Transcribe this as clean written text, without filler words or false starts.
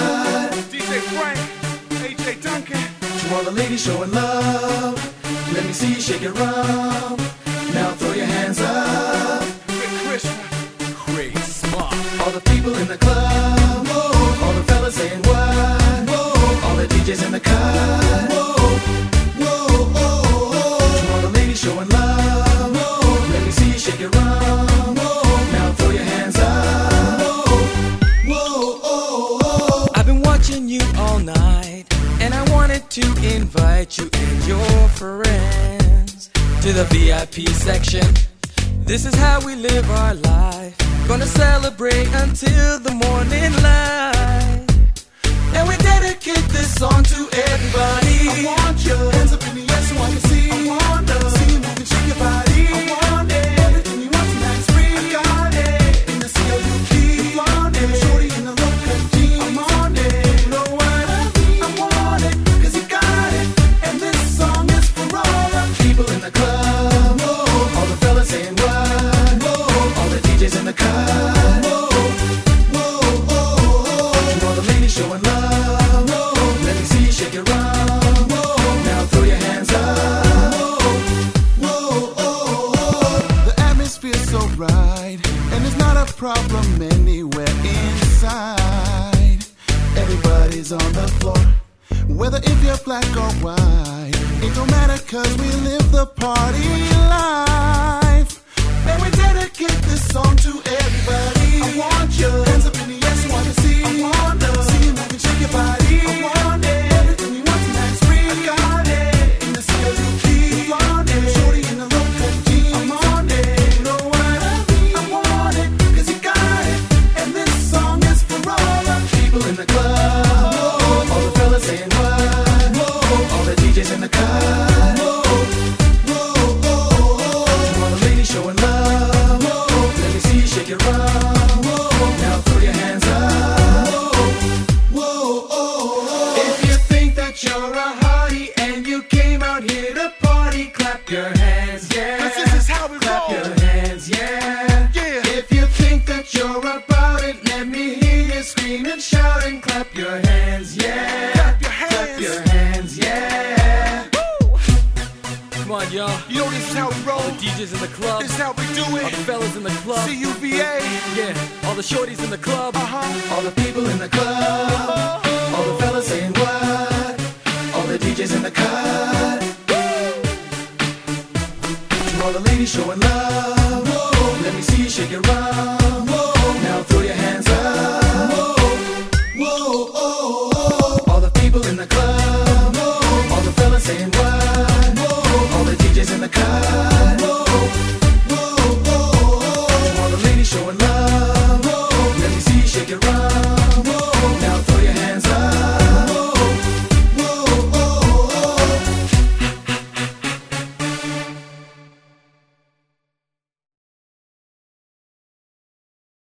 what? DJ Frank, AJ Duncan. To all the ladies showing love, let me see you shake it round. Now throw your hands up. Big Krishna, Craig Smart. All the people in the club, whoa. All the fellas saying what? Whoa. All the DJs in the cut, whoa. Whoa, oh, oh. To all the ladies showing love, whoa. Let me see you shake it round. Whoa. Now throw your hands up. Whoa, whoa, oh, oh. I've been watching you all night, and I wanted to invite you and your friends to the VIP section. This is how we live our life. Gonna celebrate until the morning light. And we dedicate this song to everybody. I want your hands up in the air so I can see. I want to see you move and shake your body. I want it. Everything you want tonight's free. I got it. In the CLUP. You want it. Shorty in the low-cut jeans. I want it. You know what I mean? I want it. 'Cause you got it. And this song is for all the people in the club. Whoa. All the fellas saying what? Whoa. All the DJs in the cut. Whoa. Whoa, oh, oh. To all the ladies showing love. Whoa. Let me see you shake it round. Whoa. Now throw your hands up. Whoa, oh, oh. The atmosphere's so right, and there's not a problem anywhere inside. Everybody's on the floor, whether if you're black or white. It don't matter 'cause we live the party life. And we dedicate this song to everybody. I want your hands up in the air so I can see. I want to see you move and shake your body. I want it. Everything you want tonight's free. I got it. In the CLUP. You want it. Shorty in the low-cut jeans. I'm on it. You know what I mean? I want it. 'Cause you got it. And this song is for all the people in the club. Whoa. All the fellas saying what? Whoa. All the DJs in the cut. Whoa. Whoa, oh, oh. To all the ladies showing love. Whoa. Let me see you shake it round. Whoa. Now throw your hands up. Whoa, oh, oh. If you think that you're a hottie and you came out here to party, clap your hands, yeah. 'Cause this is how we Clap roll. your hands, yeah. Yeah. If you think that you're about it, let me hear you scream and shout and clap your hands, yeah. Clap your hands. Clap your hands, yeah. Come on, y'all. You know this is how we roll. All the DJs in the club, This is how we do all the it. fellas in the club, CUVA. yeah, all the shorties in the club. All the people in the club, all the fellas saying what? All the DJs in the cut. To all the ladies showing love.